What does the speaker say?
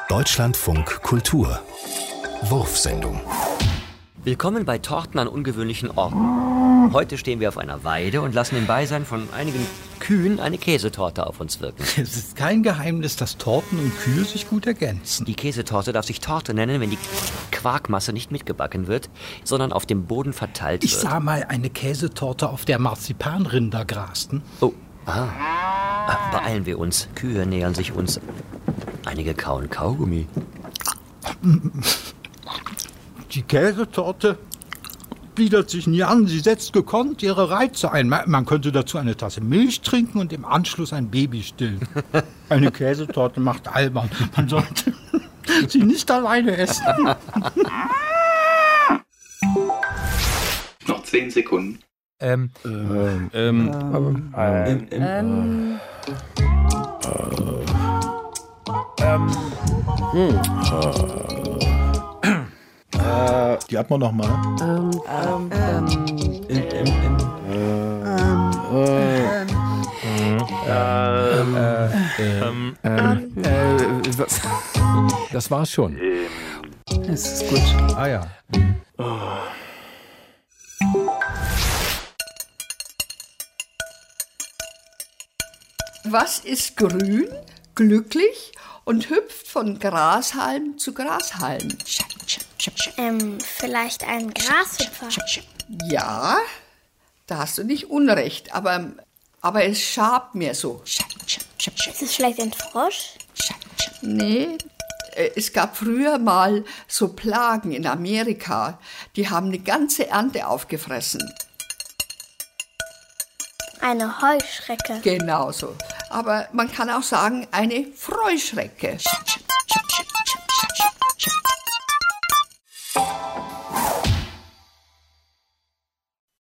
Deutschlandfunk Kultur Wurfsendung. Willkommen bei Torten an ungewöhnlichen Orten. Heute stehen wir auf einer Weide und lassen im Beisein von einigen Kühen eine Käsetorte auf uns wirken. Es ist kein Geheimnis, dass Torten und Kühe sich gut ergänzen. Die Käsetorte darf sich Torte nennen, wenn die Quarkmasse nicht mitgebacken wird, sondern auf dem Boden verteilt wird. Ich sah mal eine Käsetorte, auf der Marzipanrinder grasten. Oh, beeilen wir uns. Kühe nähern sich uns. Einige kauen Kaugummi. Die Käsetorte bietet sich nie an. Sie setzt gekonnt ihre Reize ein. Man könnte dazu eine Tasse Milch trinken und im Anschluss ein Baby stillen. Eine Käsetorte macht albern. Man sollte sie nicht alleine essen. Noch 10 Sekunden. Die hat man noch mal. Das war's schon. Das ist gut. Ah ja. Was ist grün, glücklich und hüpft von Grashalm zu Grashalm? Vielleicht ein Grashüpfer. Ja, da hast du nicht unrecht, aber es schabt mir so. Ist es vielleicht ein Frosch? Nee, es gab früher mal so Plagen in Amerika, die haben eine ganze Ernte aufgefressen. Eine Heuschrecke. Genau so. Aber man kann auch sagen, eine Freuschrecke.